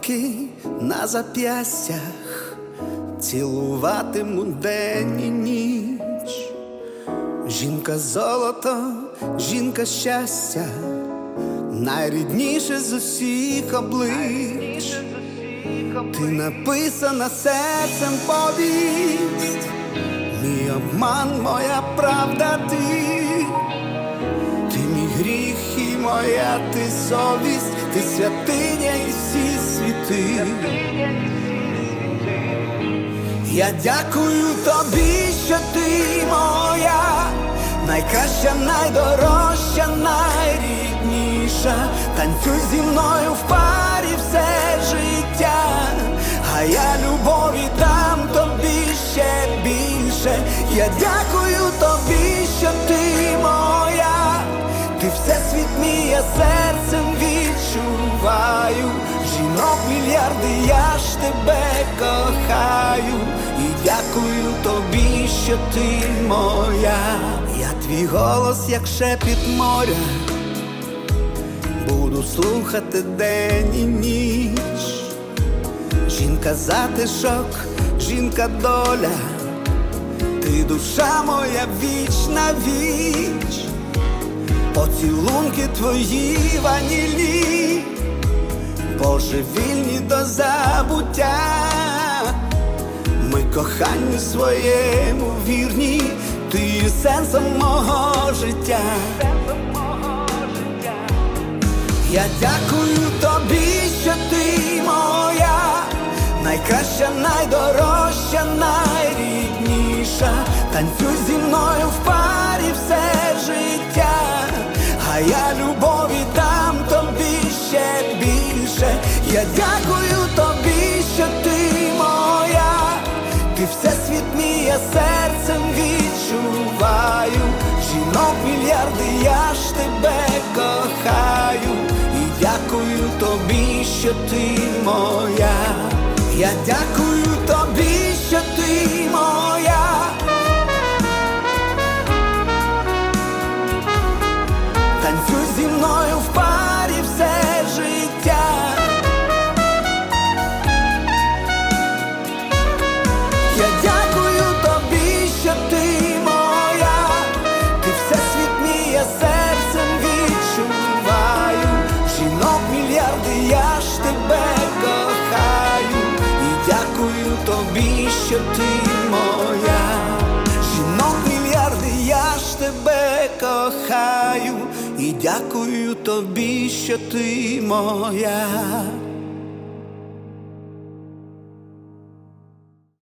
Поцілунки на зап'ястях цілуватиму день і ніч. Жінка золото, жінка щастя, найрідніше з усіх облич. Ти написана серцем повість, мій обман, моя правда, ти мій гріх і моя ти совість, ти святиня і всі світи. Я дякую тобі, що ти моя, найкраща, найдорожча, найрідніша. Танцюй зі мною в парі все життя, а я любові дам тобі ще більше. Я дякую тобі, що ти моя, ти всесвіт мій, я серцем відчуваю. Жінок мільярди, я ж тебе кохаю. І дякую тобі, що ти моя. Я твій голос, як шепіт моря, буду слухати день і ніч. Жінка затишок, жінка доля, ти душа моя віч на віч. Поцілунки твої ванілі, божевільні до забуття. Ми коханню своєму вірні, ти є сенсом мого життя. Я дякую тобі, що ти моя, найкраща, найдорожча, найрідніша. Танцюй зі мною в парі все життя, а я любові дам тобі ще більше. Я дякую тобі, що ти моя, ти всесвіт мій, я серцем відчуваю. Жінок мільярди, я ж тебе кохаю. І дякую тобі, що ти моя. Я дякую тобі, що ти моя. Танцюй зі мною в парі все життя. Я дякую тобі, що ти моя, ти всесвіт мій, я серцем відчуваю. Жінок мільярди, я ж тебе кохаю. І дякую тобі, що ти моя. Жінок мільярди, я ж тебе кохаю. І дякую тобі, що ти моя.